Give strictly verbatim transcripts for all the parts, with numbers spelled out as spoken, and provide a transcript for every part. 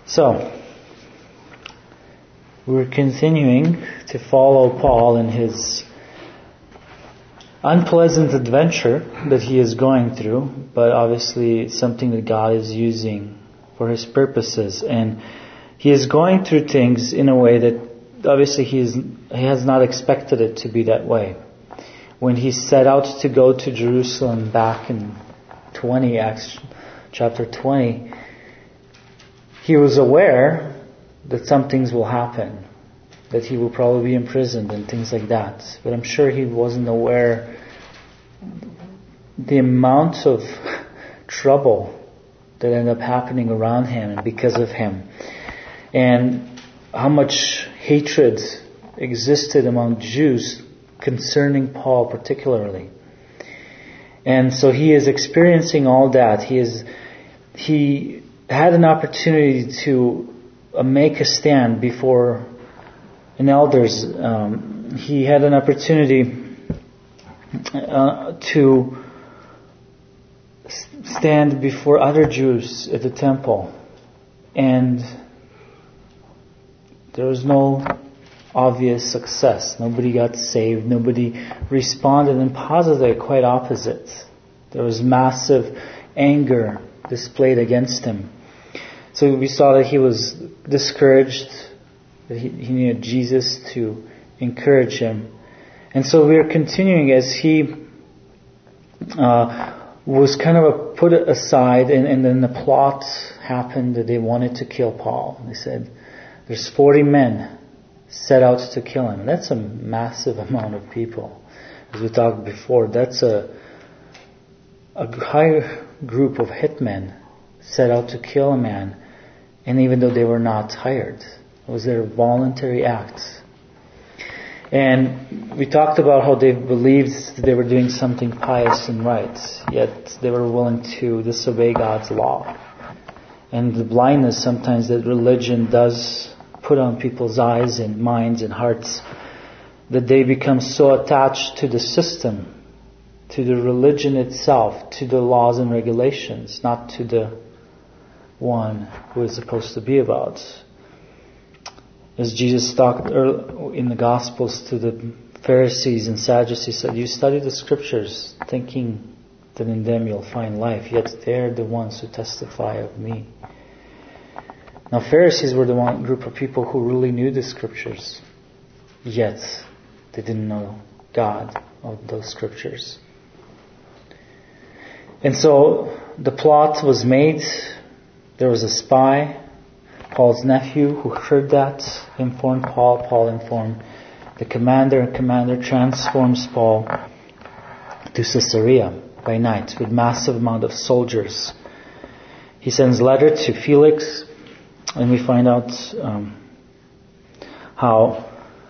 So, we're continuing to follow Paul in his unpleasant adventure that he is going through, but obviously it's something that God is using for His purposes. And he is going through things in a way that obviously he, is, he has not expected it to be that way. When he set out to go to Jerusalem back in twenty, Acts chapter twenty, he was aware that some things will happen, that he will probably be imprisoned and things like that. But I'm sure he wasn't aware the amount of trouble that ended up happening around him and because of him, and how much hatred existed among Jews concerning Paul particularly. And so he is experiencing all that. He is he had an opportunity to uh, make a stand before an elders. Um, he had an opportunity uh, to stand before other Jews at the temple, and there was no obvious success. Nobody got saved. Nobody responded in positive, quite opposite. There was massive anger displayed against him. So we saw that he was discouraged, that he, he needed Jesus to encourage him. And so we are continuing as he uh, was kind of put aside, and, and then the plot happened that they wanted to kill Paul. They said, there's forty men set out to kill him. That's a massive amount of people. As we talked before, that's a, a high group of hitmen set out to kill a man, and even though they were not hired, it was their voluntary act. And we talked about how they believed that they were doing something pious and right, yet they were willing to disobey God's law. And the blindness sometimes that religion does put on people's eyes and minds and hearts, that they become so attached to the system, to the religion itself, to the laws and regulations, not to the one who is supposed to be about. As Jesus talked in the Gospels to the Pharisees and Sadducees, he said, you study the Scriptures thinking that in them you'll find life, yet they're the ones who testify of me. Now, Pharisees were the one group of people who really knew the Scriptures, yet they didn't know God of those Scriptures. And so the plot was made. There was a spy, Paul's nephew, who heard that, informed Paul. Paul informed the commander, and commander transforms Paul to Caesarea by night with massive amount of soldiers. He sends a letter to Felix, and we find out um, how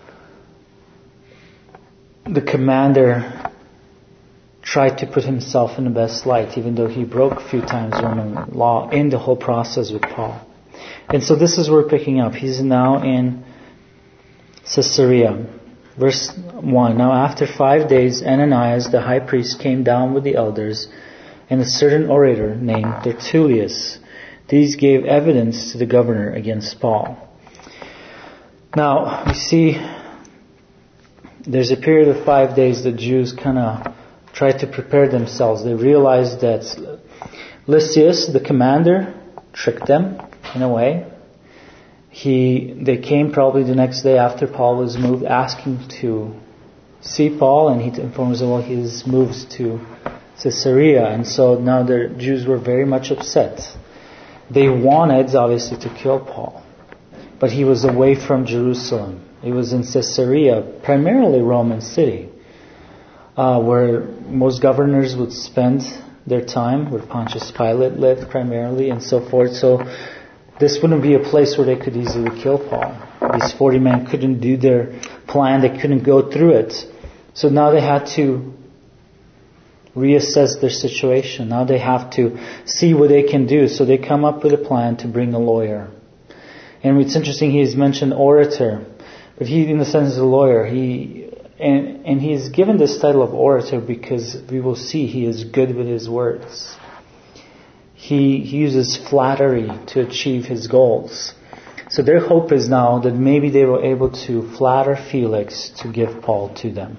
the commander tried to put himself in the best light, even though he broke a few times Roman law in the whole process with Paul. And so this is where we're picking up. He's now in Caesarea. Verse one. Now after five days, Ananias the high priest came down with the elders and a certain orator named Tertullius. These gave evidence to the governor against Paul. Now, we see there's a period of five days that Jews kind of tried to prepare themselves. They realized that Lysias, the commander, tricked them in a way. He, they came probably the next day after Paul was moved, asking to see Paul, and he informs them, well, he's moved to Caesarea. And so now the Jews were very much upset. They wanted, obviously, to kill Paul. But he was away from Jerusalem. He was in Caesarea, primarily Roman city, uh, where most governors would spend their time, where Pontius Pilate lived primarily, and so forth. So this wouldn't be a place where they could easily kill Paul. These forty men couldn't do their plan. They couldn't go through it. So now they had to reassess their situation. Now they have to see what they can do. So they come up with a plan to bring a lawyer. And it's interesting, he's mentioned orator, but he, in the sense, is a lawyer. He and and he is given this title of orator because we will see he is good with his words. he, he uses flattery to achieve his goals. So their hope is now that maybe they were able to flatter Felix to give Paul to them.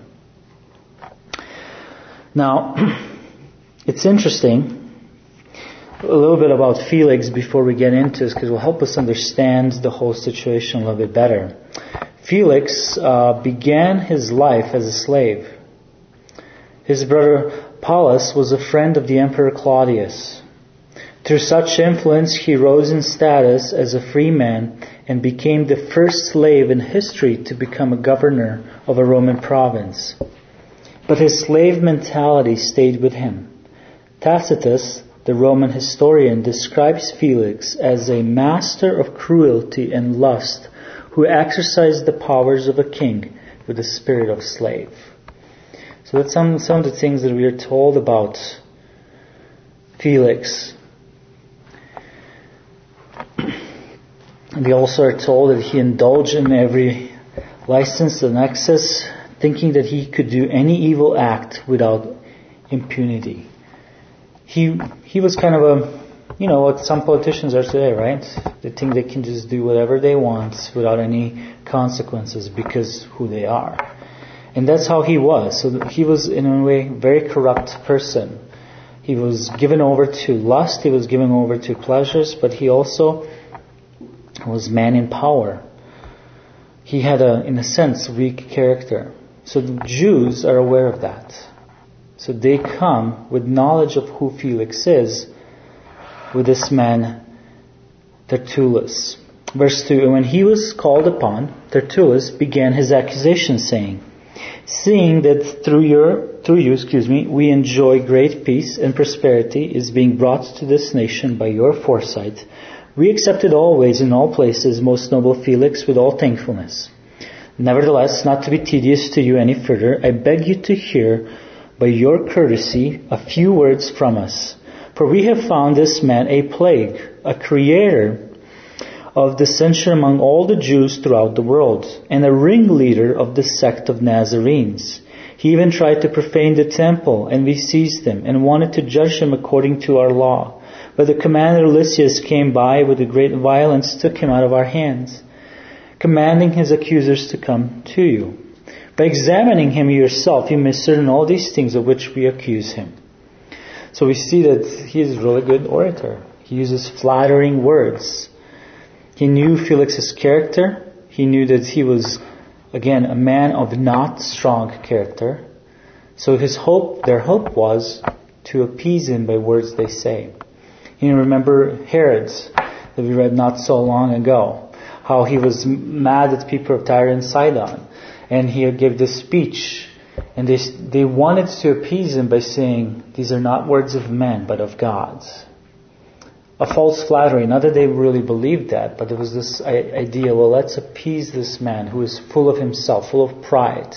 Now, it's interesting, a little bit about Felix before we get into this, because it will help us understand the whole situation a little bit better. Felix uh, began his life as a slave. His brother Paulus was a friend of the Emperor Claudius. Through such influence, he rose in status as a free man and became the first slave in history to become a governor of a Roman province. But his slave mentality stayed with him. Tacitus, the Roman historian, describes Felix as a master of cruelty and lust who exercised the powers of a king with the spirit of slave. So that's some, some of the things that we are told about Felix. We also are told that he indulged in every license and excess, thinking that he could do any evil act without impunity. He he was kind of a, you know, what some politicians are today, right? They think they can just do whatever they want without any consequences because who they are. And that's how he was. So he was, in a way, a very corrupt person. He was given over to lust, he was given over to pleasures, but he also was man in power. He had a, in a sense, weak character. So the Jews are aware of that. So they come with knowledge of who Felix is with this man Tertullus. Verse two, and when he was called upon, Tertullus began his accusation, saying, seeing that through your through you, excuse me, we enjoy great peace and prosperity is being brought to this nation by your foresight, we accepted always in all places, most noble Felix, with all thankfulness. Nevertheless, not to be tedious to you any further, I beg you to hear by your courtesy a few words from us. For we have found this man a plague, a creator of dissension among all the Jews throughout the world, and a ringleader of the sect of Nazarenes. He even tried to profane the temple, and we seized him, and wanted to judge him according to our law. But the commander Lysias came by with a great violence, took him out of our hands, commanding his accusers to come to you. By examining him yourself, you may discern all these things of which we accuse him. So we see that he is a really good orator. He uses flattering words. He knew Felix's character. He knew that he was, again, a man of not strong character. So his hope, their hope was to appease him by words they say. You remember Herod that we read not so long ago, how he was mad at the people of Tyre and Sidon, and he gave this speech, and they they wanted to appease him by saying, these are not words of men, but of God. A false flattery, not that they really believed that, but there was this idea, well, let's appease this man who is full of himself, full of pride.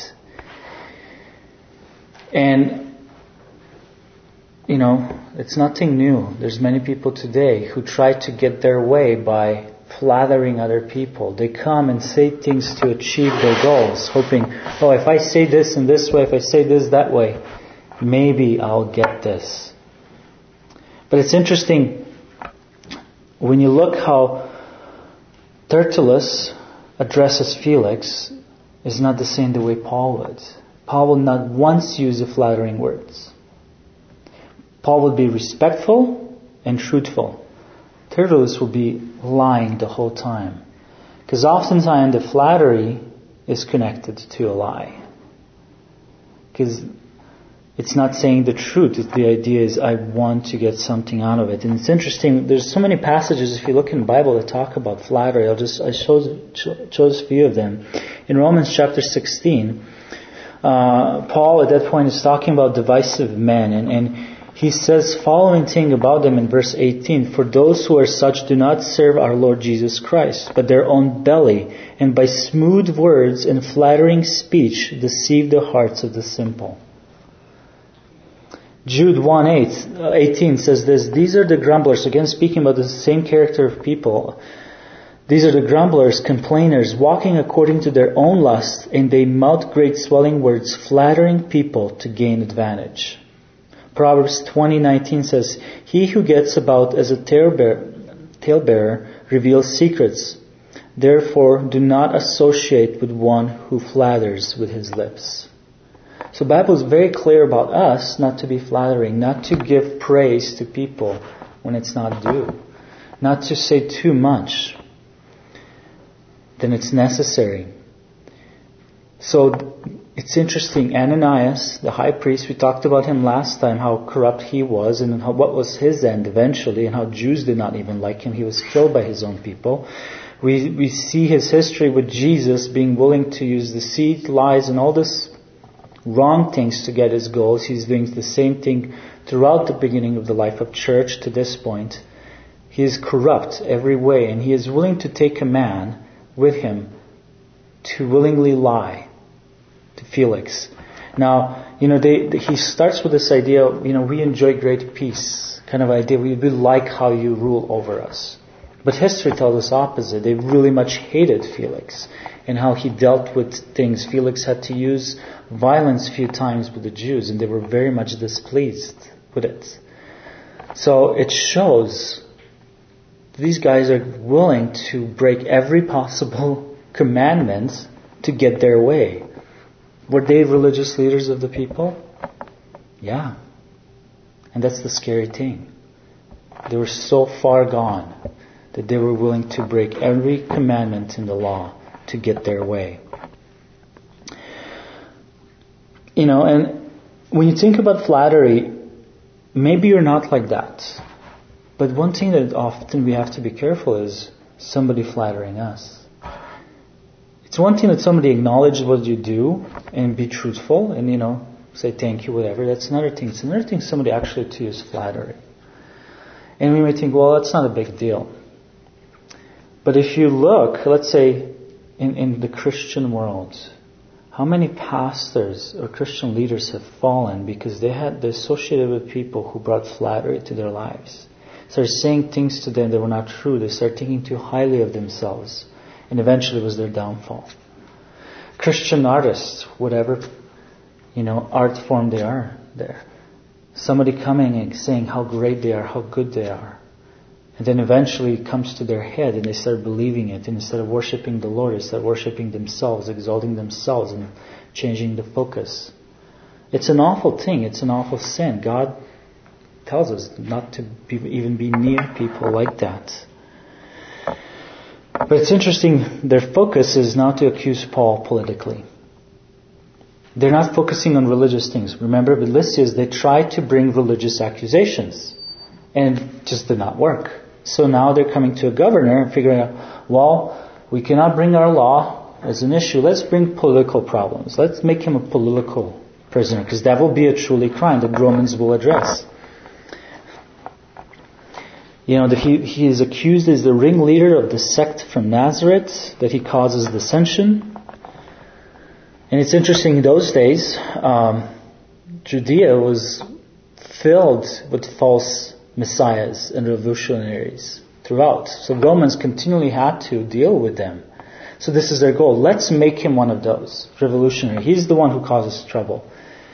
And you know, it's nothing new. There's many people today who try to get their way by flattering other people. They come and say things to achieve their goals, hoping, oh, if I say this in this way, if I say this that way, maybe I'll get this. But it's interesting, when you look how Tertullus addresses Felix, is not the same the way Paul would. Paul will not once use the flattering words. Paul would be respectful and truthful. Tertullus will be lying the whole time. Because oftentimes the flattery is connected to a lie. Because it's not saying the truth. The idea is I want to get something out of it. And it's interesting, there's so many passages, if you look in the Bible, that talk about flattery. I'll just, I chose, chose a few of them. In Romans chapter sixteen, uh, Paul at that point is talking about divisive men, and, and he says following thing about them in verse eighteen, for those who are such do not serve our Lord Jesus Christ, but their own belly, and by smooth words and flattering speech deceive the hearts of the simple. Jude one eighteen says this, these are the grumblers, again speaking about the same character of people. These are the grumblers, complainers, walking according to their own lust, and they mouth great swelling words, flattering people to gain advantage. Proverbs twenty nineteen says, "He who gets about as a talebearer, talebearer reveals secrets. Therefore, do not associate with one who flatters with his lips." So the Bible is very clear about us not to be flattering, not to give praise to people when it's not due, not to say too much than it's necessary. So it's interesting, Ananias, the high priest, we talked about him last time, how corrupt he was and how, what was his end eventually, and how Jews did not even like him. He was killed by his own people. We we see his history with Jesus being willing to use deceit, lies, and all this wrong things to get his goals. He's doing the same thing throughout the beginning of the life of church to this point. He is corrupt every way, and he is willing to take a man with him to willingly lie to Felix. Now, you know, they, he starts with this idea of, you know, we enjoy great peace, kind of idea. We really like how you rule over us. But history tells us opposite. They really much hated Felix and how he dealt with things. Felix had to use violence a few times with the Jews, and they were very much displeased with it. So it shows these guys are willing to break every possible commandment to get their way. Were they religious leaders of the people? Yeah. And that's the scary thing. They were so far gone that they were willing to break every commandment in the law to get their way. You know, and when you think about flattery, maybe you're not like that. But one thing that often we have to be careful is somebody flattering us. It's one thing that somebody acknowledges what you do and be truthful and, you know, say thank you, whatever. That's another thing. It's another thing somebody actually to use flattery. And we may think, well, that's not a big deal. But if you look, let's say, in, in the Christian world, how many pastors or Christian leaders have fallen because they had they associated with people who brought flattery to their lives? Started saying things to them that were not true. They started thinking too highly of themselves. And eventually it was their downfall. Christian artists, whatever, you know, art form they are there. Somebody coming and saying how great they are, how good they are. And then eventually it comes to their head and they start believing it. And instead of worshipping the Lord, they start worshipping themselves, exalting themselves and changing the focus. It's an awful thing. It's an awful sin. God tells us not to be, even be near people like that. But it's interesting, their focus is not to accuse Paul politically. They're not focusing on religious things. Remember, with Lysias, they tried to bring religious accusations. And it just did not work. So now they're coming to a governor and figuring out, well, we cannot bring our law as an issue. Let's bring political problems. Let's make him a political prisoner, because that will be a truly crime that Romans will address. You know, that he, he is accused as the ringleader of the sect from Nazareth, that he causes dissension. And it's interesting, in those days, um, Judea was filled with false messiahs and revolutionaries throughout. So Romans continually had to deal with them. So this is their goal. Let's make him one of those, revolutionary. He's the one who causes trouble.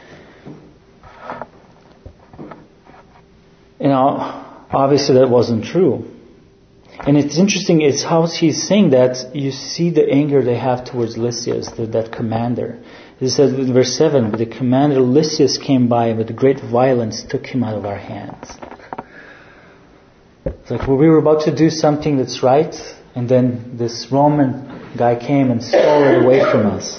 You know, obviously that wasn't true. And it's interesting, it's how he's saying that, you see the anger they have towards Lysias, the, that commander. It says in verse seven, but the commander Lysias came by and with great violence took him out of our hands. It's like, well, we were about to do something that's right, and then this Roman guy came and stole it away from us.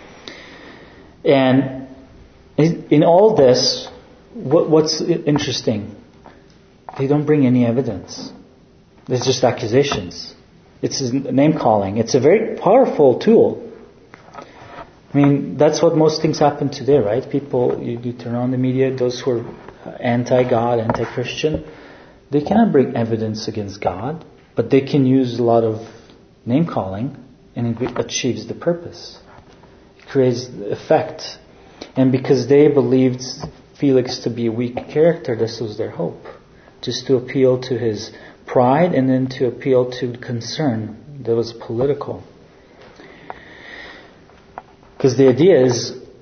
And in all this, what, what's interesting? They don't bring any evidence. It's just accusations. It's name calling. It's a very powerful tool. I mean, that's what most things happen today, right? People, you, you turn on the media, those who are anti-God, anti-Christian, they cannot bring evidence against God, but they can use a lot of name calling, and it achieves the purpose. It creates the effect. And because they believed Felix to be a weak character, this was their hope. Just to appeal to his pride and then to appeal to concern that was political. Because the idea is,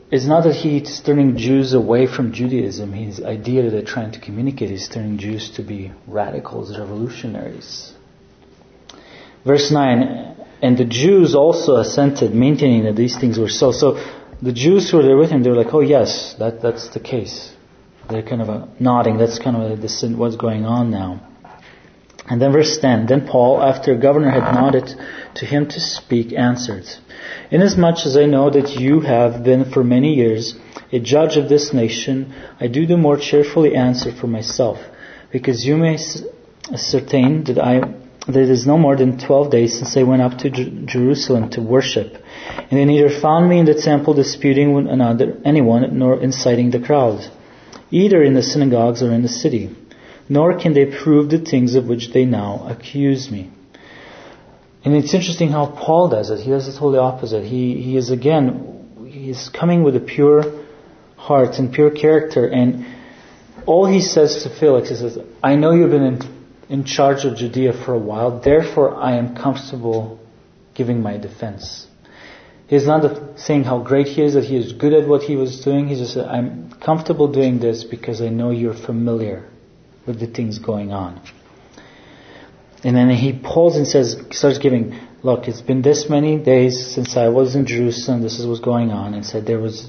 it's not that he's turning Jews away from Judaism. His idea that they're trying to communicate is turning Jews to be radicals, revolutionaries. Verse nine, and the Jews also assented, maintaining that these things were so. So the Jews who were there with him, they were like, oh yes, that, that's the case. They're kind of a nodding. That's kind of a, what's going on now. And then verse ten, then Paul, after the governor had nodded to him to speak, answered, inasmuch as I know that you have been for many years a judge of this nation, I do the more cheerfully answer for myself, because you may ascertain that I that it is no more than twelve days since I went up to Jer- Jerusalem to worship, and they neither found me in the temple disputing with another, anyone, nor inciting the crowd, either in the synagogues or in the city. Nor can they prove the things of which they now accuse me. And it's interesting how Paul does it. He does the totally opposite. He he is again, he is coming with a pure heart and pure character. And all he says to Felix is, I know you've been in, in charge of Judea for a while, therefore I am comfortable giving my defense. He's not saying how great he is, that he is good at what he was doing. He just said, I'm comfortable doing this because I know you're familiar with the things going on. And then he pulls and says, starts giving, look, it's been this many days since I was in Jerusalem, this is what's going on, and said there was,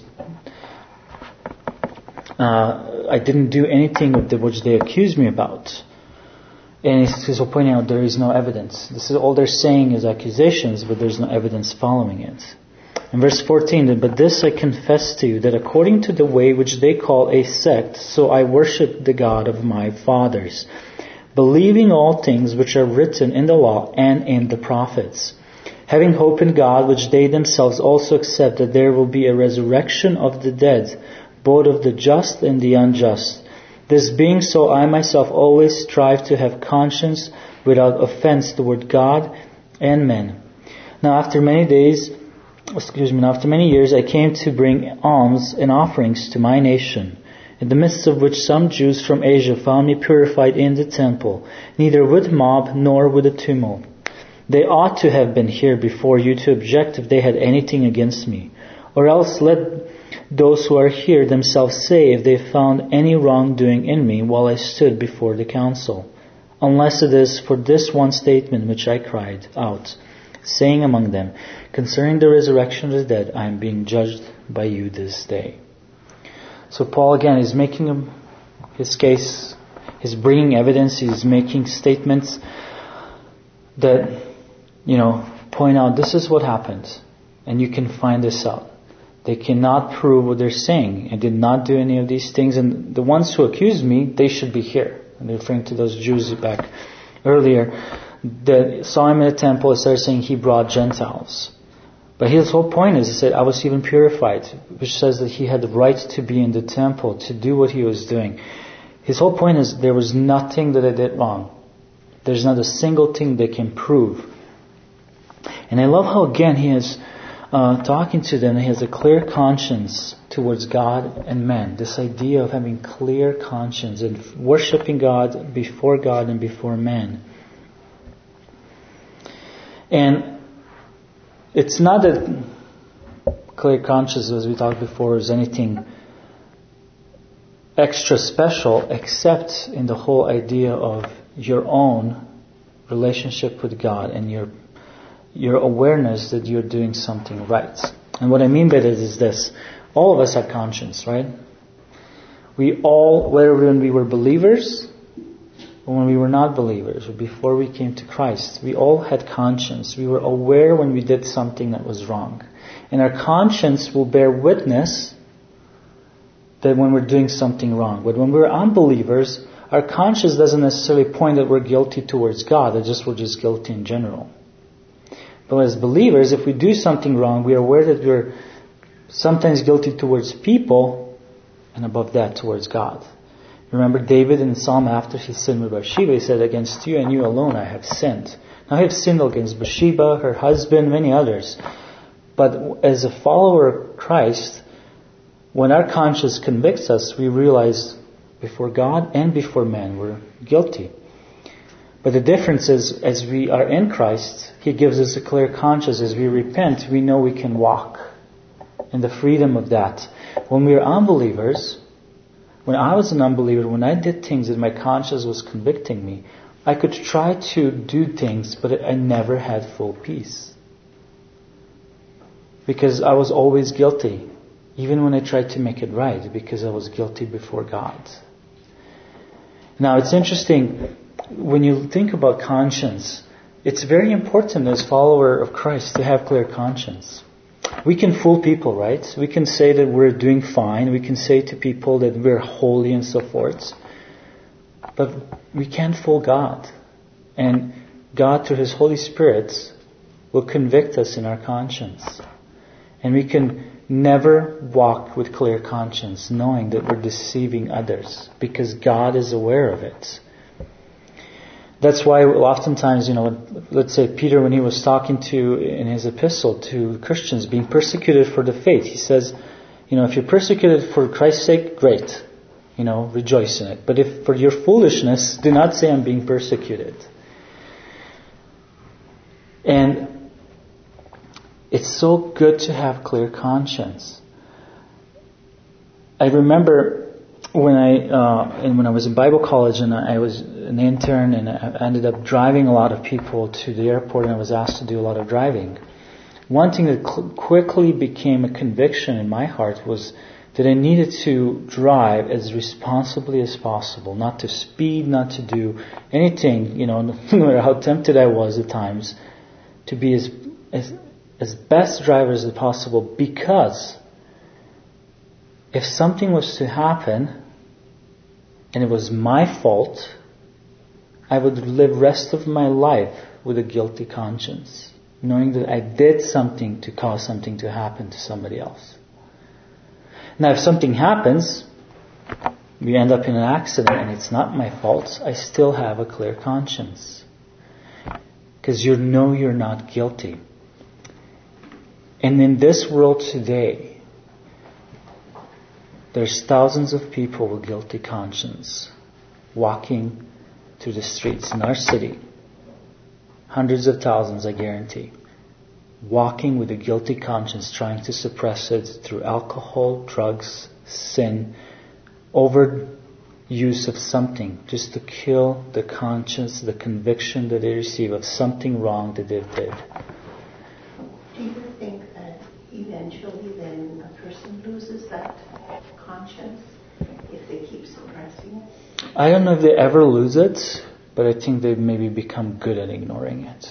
uh, I didn't do anything of the, which they accused me about. And he's, he's pointing out there is no evidence. This is all they're saying is accusations, but there's no evidence following it. In verse fourteen, but this I confess to you, that according to the way which they call a sect, so I worship the God of my fathers, believing all things which are written in the law and in the prophets, having hope in God, which they themselves also accept, that there will be a resurrection of the dead, both of the just and the unjust. This being so, I myself always strive to have conscience without offense toward God and men. Now after many days, excuse me, after many years I came to bring alms and offerings to my nation, in the midst of which some Jews from Asia found me purified in the temple, neither with mob nor with a tumult. They ought to have been here before you to object if they had anything against me, or else let those who are here themselves say if they found any wrongdoing in me while I stood before the council, unless it is for this one statement which I cried out, saying among them, concerning the resurrection of the dead, I am being judged by you this day. So Paul again is making his case, he's bringing evidence, he's making statements that, you know, point out this is what happened, and you can find this out. They cannot prove what they're saying. I did not do any of these things, and the ones who accuse me, they should be here. And they're referring to those Jews back earlier that saw him in the temple and started saying he brought Gentiles. But his whole point is, he said, I was even purified, which says that he had the right to be in the temple, to do what he was doing. His whole point is there was nothing that I did wrong. There's not a single thing they can prove. And I love how, again, he is uh, talking to them. He has a clear conscience towards God and man. This idea of having clear conscience and worshiping God before God and before man. And it's not that clear conscience, as we talked before, is anything extra special, except in the whole idea of your own relationship with God and your your awareness that you're doing something right. And what I mean by that is this: all of us have conscience, right? We all, whether when we were believers or when we were not believers, or before we came to Christ, we all had conscience. We were aware when we did something that was wrong. And our conscience will bear witness that when we're doing something wrong. But when we're unbelievers, our conscience doesn't necessarily point that we're guilty towards God, it's just we're just guilty in general. But as believers, if we do something wrong, we are aware that we're sometimes guilty towards people, and above that towards God. Remember David in the Psalm after he sinned with Bathsheba, he said, against you and you alone I have sinned. Now I have sinned against Bathsheba, her husband, many others. But as a follower of Christ, when our conscience convicts us, we realize before God and before man we're guilty. But the difference is, as we are in Christ, He gives us a clear conscience. As we repent, we know we can walk in the freedom of that. When we were unbelievers, when I was an unbeliever, when I did things that my conscience was convicting me, I could try to do things, but I never had full peace. Because I was always guilty, even when I tried to make it right, because I was guilty before God. Now it's interesting, when you think about conscience, it's very important as follower of Christ to have clear conscience. We can fool people, right? We can say that we're doing fine. We can say to people that we're holy and so forth. But we can't fool God. And God, through His Holy Spirit, will convict us in our conscience. And we can never walk with clear conscience, knowing that we're deceiving others, because God is aware of it. That's why oftentimes, you know, let's say Peter, when he was talking to, in his epistle to Christians being persecuted for the faith, he says, you know, if you're persecuted for Christ's sake, great. You know, rejoice in it. But if for your foolishness, do not say I'm being persecuted. And it's so good to have clear conscience. I remember when I uh, and when I was in Bible college and I was an intern and I ended up driving a lot of people to the airport and I was asked to do a lot of driving. One thing that cl- quickly became a conviction in my heart was that I needed to drive as responsibly as possible, not to speed, not to do anything, you know, no matter how tempted I was at times, to be as as, as best drivers as possible, because if something was to happen and it was my fault, I would live rest of my life with a guilty conscience, knowing that I did something to cause something to happen to somebody else. Now, if something happens, we end up in an accident and it's not my fault, I still have a clear conscience. Because you know you're not guilty. And in this world today, there's thousands of people with guilty conscience walking through the streets in our city. Hundreds of thousands, I guarantee. Walking with a guilty conscience, trying to suppress it through alcohol, drugs, sin, overuse of something, just to kill the conscience, the conviction that they receive of something wrong that they did. Do you think that eventually then a person loses that conscience if they keep suppressing it? I don't know if they ever lose it, but I think they maybe become good at ignoring it.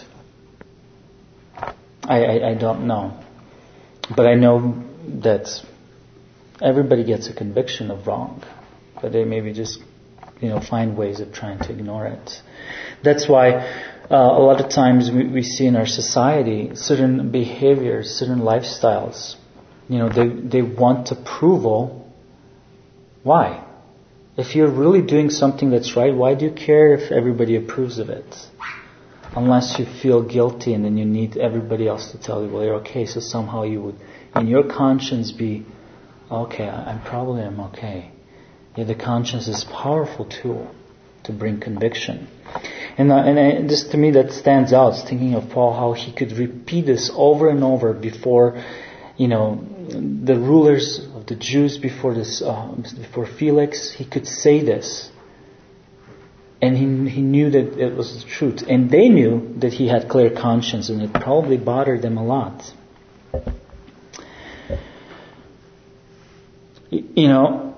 I, I, I don't know. But I know that everybody gets a conviction of wrong, but they maybe just, you know, find ways of trying to ignore it. That's why uh, a lot of times we, we see in our society certain behaviors, certain lifestyles. You know, they, they want approval. Why? If you're really doing something that's right, why do you care if everybody approves of it? Unless you feel guilty and then you need everybody else to tell you, well, you're okay. So somehow you would, in your conscience, be, okay, I'm probably I'm okay. Yeah, the conscience is a powerful tool to bring conviction. And uh, and uh, just to me that stands out, thinking of Paul, how he could repeat this over and over before, you know, the rulers of the Jews, before this, uh, before Felix. He could say this. And he he knew that it was the truth. And they knew that he had clear conscience, and it probably bothered them a lot. You know,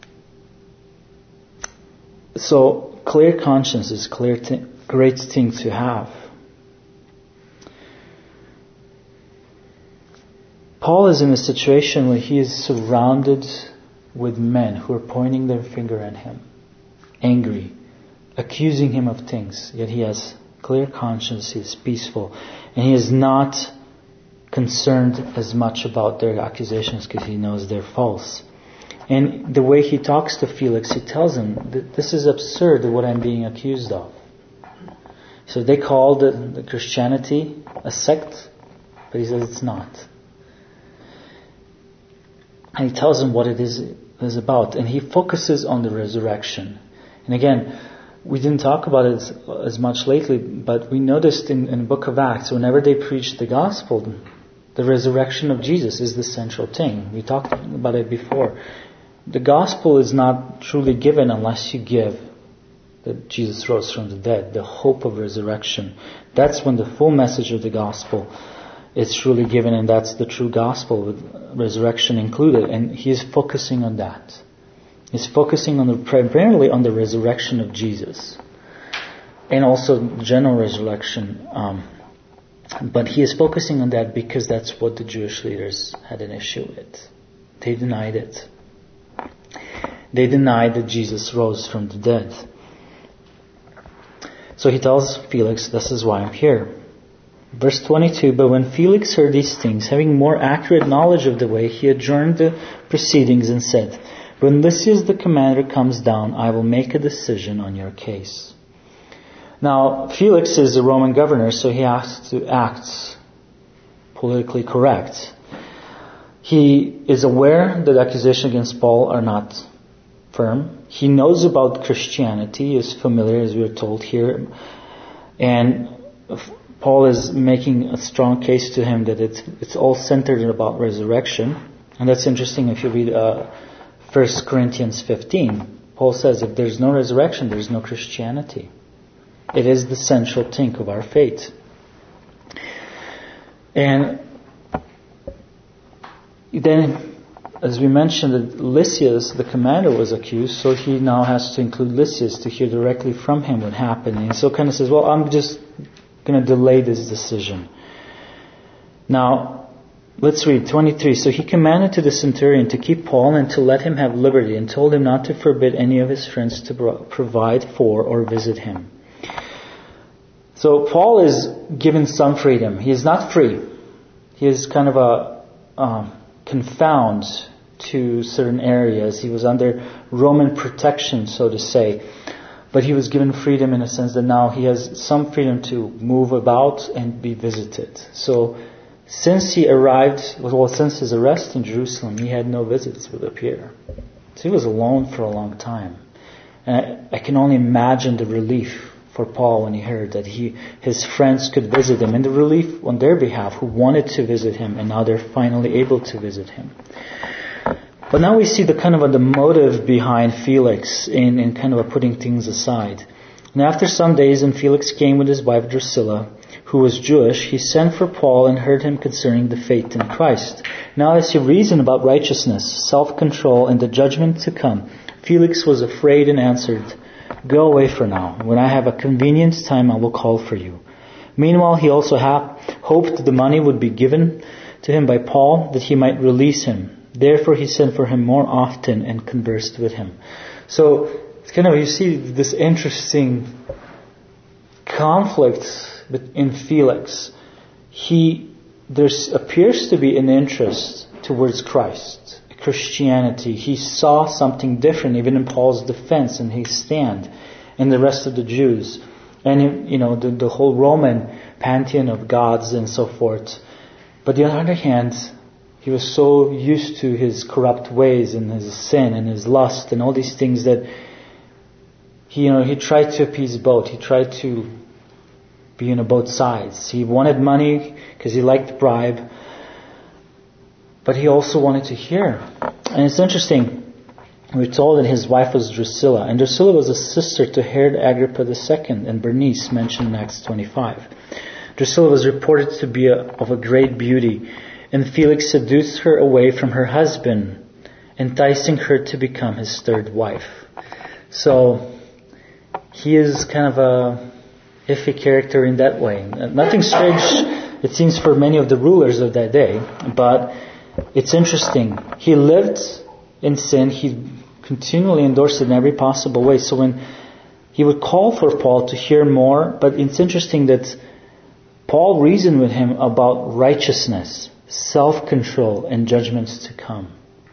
so clear conscience is a clear th- great thing to have. Paul is in a situation where he is surrounded with men who are pointing their finger at him, angry, accusing him of things, yet he has clear conscience, he is peaceful, and he is not concerned as much about their accusations because he knows they're false. And the way he talks to Felix, he tells him that this is absurd, what I'm being accused of. So they call the, the Christianity a sect, but he says it's not. And he tells him what it is, is about, and he focuses on the resurrection. And again, we didn't talk about it as, as much lately, but we noticed in, in the book of Acts, whenever they preached the gospel, The resurrection of Jesus is the central thing. We talked about it before. The gospel is not truly given unless you give that Jesus rose from the dead, the hope of resurrection. That's when the full message of the gospel is truly given, and that's the true gospel with resurrection included. And he is focusing on that. He's focusing on the primarily on the resurrection of Jesus, and also general resurrection. Um, but he is focusing on that because that's what the Jewish leaders had an issue with. They denied it. They denied that Jesus rose from the dead. So he tells Felix, this is why I'm here. Verse twenty-two, but when Felix heard these things, having more accurate knowledge of the way, he adjourned the proceedings and said, when Lysias the commander comes down, I will make a decision on your case. Now, Felix is a Roman governor, so he has to act politically correct. He is aware that accusations against Paul are not firm. He knows about Christianity, he is familiar, as we are told here. And Paul is making a strong case to him that it's it's all centered about resurrection. And that's interesting if you read uh, First Corinthians fifteen. Paul says if there's no resurrection, there's no Christianity. It is the central thing of our faith. And then, as we mentioned, that Lysias, the commander, was accused, so he now has to include Lysias to hear directly from him what happened. And so kind of says, well, I'm just going to delay this decision. Now, let's read twenty-three. So he commanded to the centurion to keep Paul and to let him have liberty, and told him not to forbid any of his friends to provide for or visit him. So Paul is given some freedom. He is not free. He is kind of a um, confound to certain areas. He was under Roman protection, so to say. But he was given freedom in a sense that now he has some freedom to move about and be visited. So since he arrived, well, since his arrest in Jerusalem, he had no visits, would appear. So he was alone for a long time. And I, I can only imagine the relief for Paul when he heard that he his friends could visit him, and the relief on their behalf who wanted to visit him, and now they're finally able to visit him. But now we see the kind of a, the motive behind Felix in, in kind of a putting things aside. And after some days, and Felix came with his wife Drusilla, who was Jewish, he sent for Paul and heard him concerning the faith in Christ. Now as he reasoned about righteousness, self-control, and the judgment to come, Felix was afraid and answered, go away for now. When I have a convenient time, I will call for you. Meanwhile, he also ha- hoped the money would be given to him by Paul, that he might release him. Therefore, he sent for him more often and conversed with him. So, it's kind of, you see this interesting conflict in Felix. He, there appears to be an interest towards Christ, Christianity. He saw something different, even in Paul's defense and his stand, and the rest of the Jews, and you know the, the whole Roman pantheon of gods and so forth. But on the other hand, he was so used to his corrupt ways and his sin and his lust and all these things that he, you know, he tried to appease both. He tried to be on both sides. He wanted money because he liked bribe, but he also wanted to hear. And it's interesting, we're told that his wife was Drusilla, and Drusilla was a sister to Herod Agrippa the Second and Bernice, mentioned in Acts twenty-five. Drusilla was reported to be a, of a great beauty, and Felix seduced her away from her husband, enticing her to become his third wife. So he is kind of a iffy character in that way. Nothing strange, it seems, for many of the rulers of that day, but it's interesting. He lived in sin. He continually endorsed it in every possible way. So when he would call for Paul to hear more, but it's interesting that Paul reasoned with him about righteousness, self-control, and judgments to come.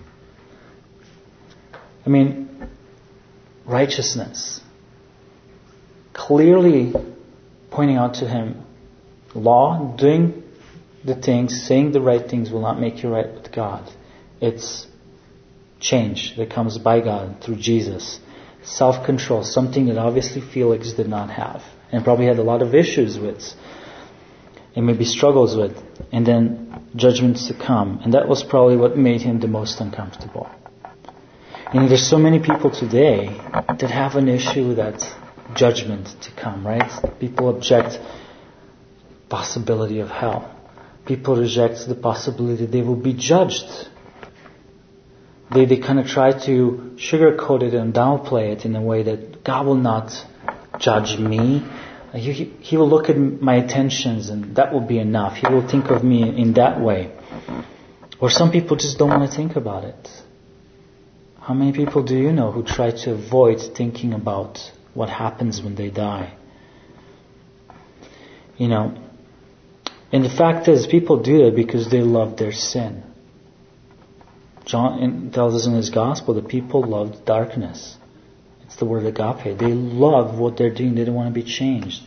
I mean, righteousness. Clearly pointing out to him, law, doing the things, saying the right things will not make you right with God. It's change that comes by God through Jesus. Self-control, something that obviously Felix did not have, and probably had a lot of issues with, and maybe struggles with. And then judgments to come. And that was probably what made him the most uncomfortable. And there's so many people today that have an issue with that judgment to come, right? People object possibility of hell. People reject the possibility they will be judged. They they kind of try to sugarcoat it and downplay it in a way that God will not judge me. He, he will look at my intentions and that will be enough. He will think of me in that way. Or some people just don't want to think about it. How many people do you know who try to avoid thinking about what happens when they die? You know, and the fact is, people do that because they love their sin. John tells us in his gospel that people loved darkness. It's the word agape. They love what they're doing. They don't want to be changed.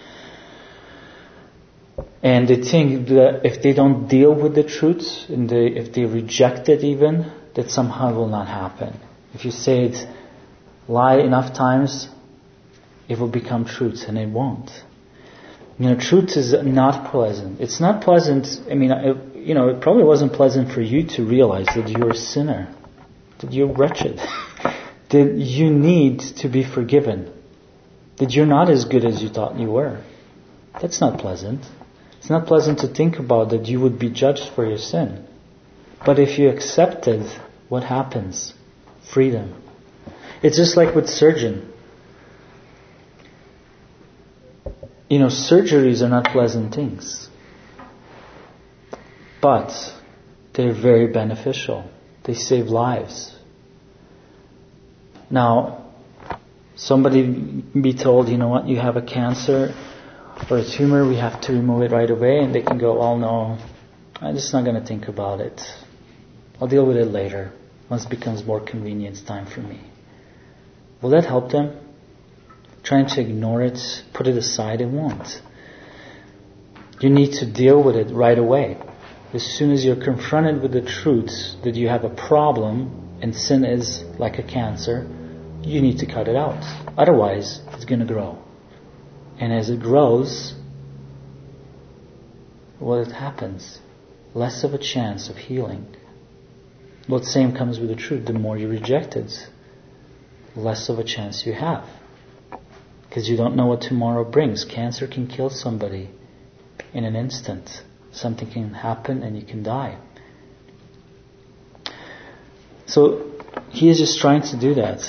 And they think that if they don't deal with the truth, and they, if they reject it even, that somehow it will not happen. If you say it, lie enough times, it will become truth, and it won't. You know, truth is not pleasant. It's not pleasant. I mean, it, you know, it probably wasn't pleasant for you to realize that you're a sinner, that you're wretched, that you need to be forgiven, that you're not as good as you thought you were. That's not pleasant. It's not pleasant to think about that you would be judged for your sin. But if you accept it, what happens? Freedom. It's just like with surgeon. You know, surgeries are not pleasant things. But they're very beneficial. They save lives. Now, somebody be told, you know what, you have a cancer or a tumor, we have to remove it right away, and they can go, oh no, I'm just not going to think about it. I'll deal with it later. Once it becomes more convenient, it's time for me. Will that help them? Trying to ignore it, put it aside, it won't. You need to deal with it right away. As soon as you're confronted with the truth that you have a problem and sin is like a cancer, you need to cut it out. Otherwise, it's going to grow. And as it grows, what happens? Less of a chance of healing. Well, the same comes with the truth. The more you reject it, less of a chance you have. Because you don't know what tomorrow brings. Cancer can kill somebody in an instant. Something can happen and you can die. So he is just trying to do that.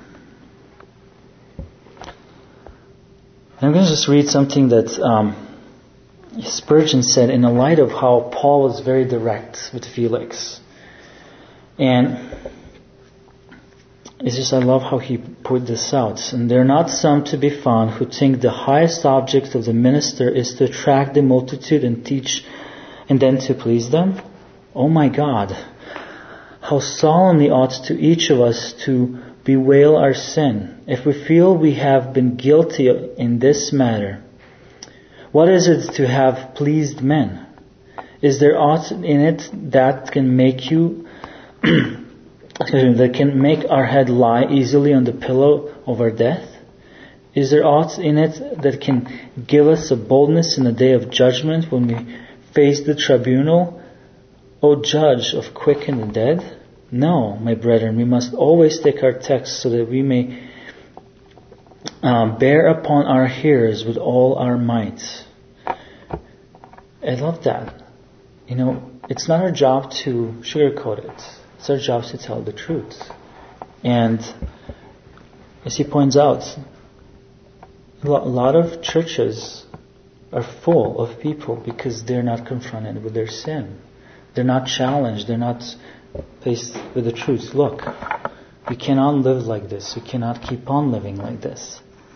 And I'm going to just read something that um, Spurgeon said in the light of how Paul was very direct with Felix. And it's just, I love how he put this out. And there are not some to be found who think the highest object of the minister is to attract the multitude and teach and then to please them. Oh my God, how solemnly ought to each of us to bewail our sin. If we feel we have been guilty in this matter, what is it to have pleased men? Is there aught in it that can make you that can make our head lie easily on the pillow of our death? Is there aught in it that can give us a boldness in the day of judgment when we face the tribunal, O judge of quick and the dead? No, my brethren, we must always take our text so that we may um, bear upon our hearers with all our might. I love that. You know, it's not our job to sugarcoat it. It's our job to tell the truth. And as he points out, a lot of churches are full of people because they're not confronted with their sin. They're not challenged. They're not faced with the truth. Look, we cannot live like this. We cannot keep on living like this.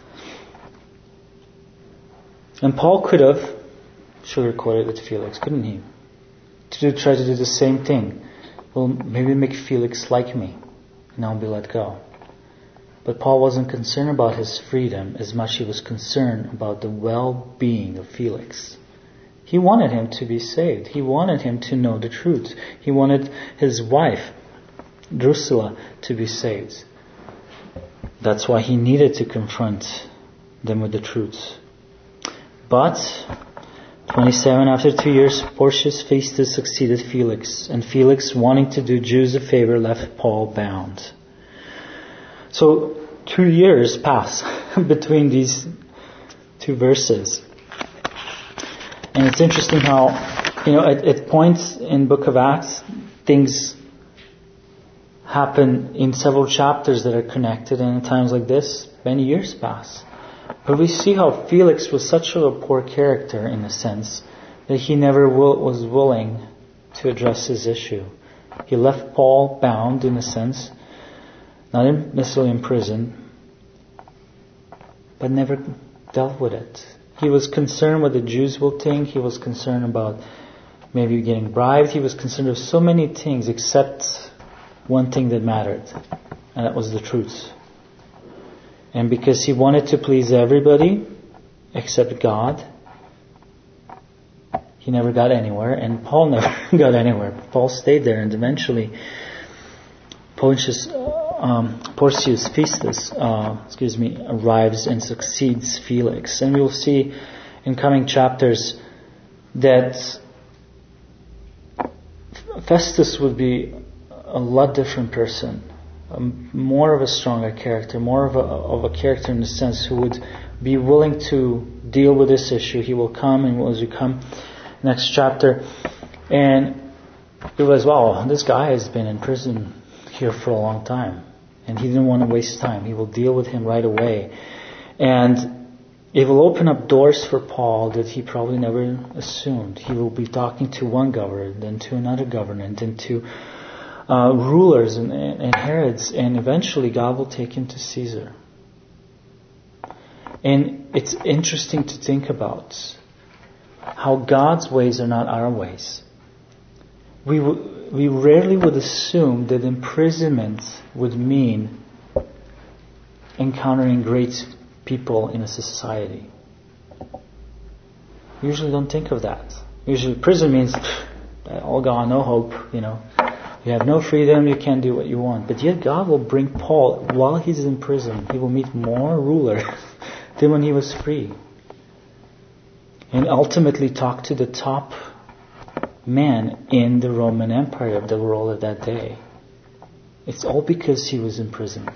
And Paul could have sugarcoated with Felix, couldn't he? To do, try to do the same thing. Well, maybe make Felix like me, and I'll be let go. But Paul wasn't concerned about his freedom as much as he was concerned about the well-being of Felix. He wanted him to be saved. He wanted him to know the truth. He wanted his wife, Drusilla, to be saved. That's why he needed to confront them with the truth. But twenty-seven, after two years, Porcius Festus succeeded Felix, and Felix, wanting to do Jews a favor, left Paul bound. So, two years pass between these two verses. And it's interesting how, you know, at, at points in Book of Acts, things happen in several chapters that are connected, and at times like this, many years pass. But we see how Felix was such a poor character, in a sense, that he never will, was willing to address his issue. He left Paul bound, in a sense, not in, necessarily in prison, but never dealt with it. He was concerned what the Jews will think. He was concerned about maybe getting bribed. He was concerned with so many things except one thing that mattered, and that was the truth. And because he wanted to please everybody except God, he never got anywhere, and Paul never got anywhere. Paul stayed there, and eventually Porcius, um, Porcius Festus, uh, excuse me, arrives and succeeds Felix. And we will see in coming chapters that Festus would be a lot different person, um, more of a stronger character, more of a, of a character in the sense who would be willing to deal with this issue. He will come, and as we come next chapter, and it was, wow, this guy has been in prison here for a long time, and he didn't want to waste time. He will deal with him right away, and it will open up doors for Paul that he probably never assumed. He will be talking to one governor, then to another governor, and then to uh, rulers and, and Herods, and eventually God will take him to Caesar. And it's interesting to think about how God's ways are not our ways. We w- we rarely would assume that imprisonment would mean encountering great people in a society. We usually don't think of that. Usually prison means all gone, no hope, you know. You have no freedom, you can't do what you want. But yet God will bring Paul, while he's in prison, he will meet more rulers than when he was free. And ultimately talk to the top man in the Roman Empire of the world at that day. It's all because he was imprisoned.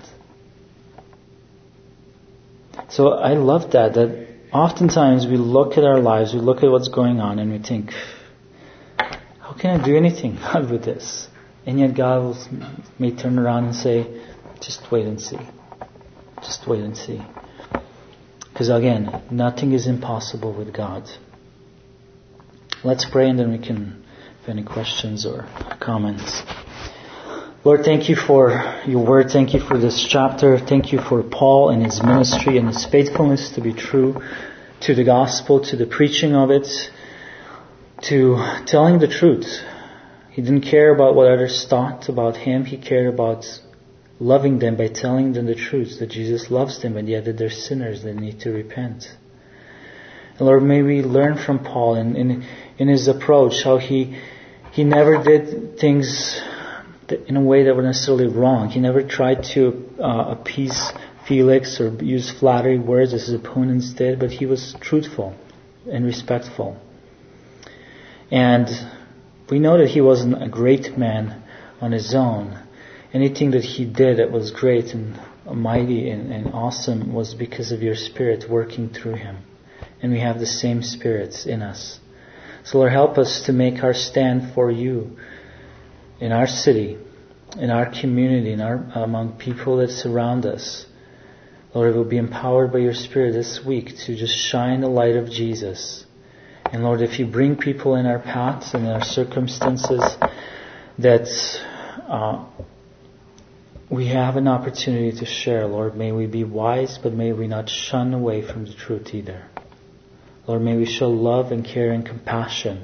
So I love that, that oftentimes we look at our lives, we look at what's going on, and we think, how can I do anything God with this? And yet God will, may turn around and say, just wait and see. Just wait and see. Because again, nothing is impossible with God. Let's pray, and then we can have any questions or comments. Lord, thank you for your word. Thank you for this chapter. Thank you for Paul and his ministry and his faithfulness to be true to the gospel, to the preaching of it, to telling the truth. He didn't care about what others thought about him. He cared about loving them by telling them the truth, that Jesus loves them, and yet that they're sinners, they need to repent. And Lord, may we learn from Paul in, in, in his approach, how he he never did things in a way that were necessarily wrong. He never tried to uh, appease Felix or use flattery words as his opponents did, but he was truthful and respectful. And we know that he wasn't a great man on his own. Anything that he did that was great and mighty and, and awesome was because of your Spirit working through him. And we have the same Spirit in us. So Lord, help us to make our stand for you in our city, in our community, in our among people that surround us. Lord, we'll be empowered by your Spirit this week to just shine the light of Jesus. And Lord, if you bring people in our paths and in our circumstances that uh, we have an opportunity to share, Lord, may we be wise, but may we not shun away from the truth either. Lord, may we show love and care and compassion.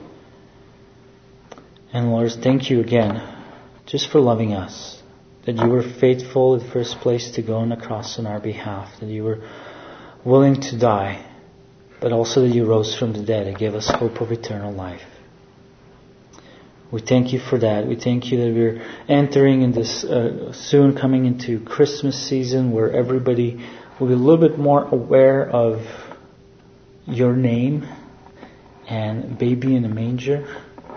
And Lord, thank you again just for loving us, that you were faithful in the first place to go on the cross on our behalf, that you were willing to die, but also that you rose from the dead and gave us hope of eternal life. We thank you for that. We thank you that we're entering in this uh, soon coming into Christmas season where everybody will be a little bit more aware of your name and baby in a manger.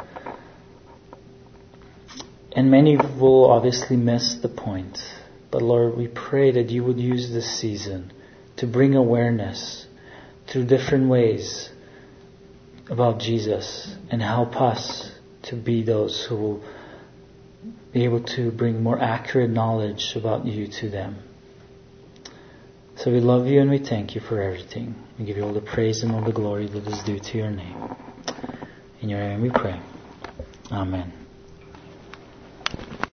And many will obviously miss the point. But Lord, we pray that you would use this season to bring awareness through different ways about Jesus and help us to be those who will be able to bring more accurate knowledge about you to them. So we love you and we thank you for everything. We give you all the praise and all the glory that is due to your name. In your name we pray. Amen.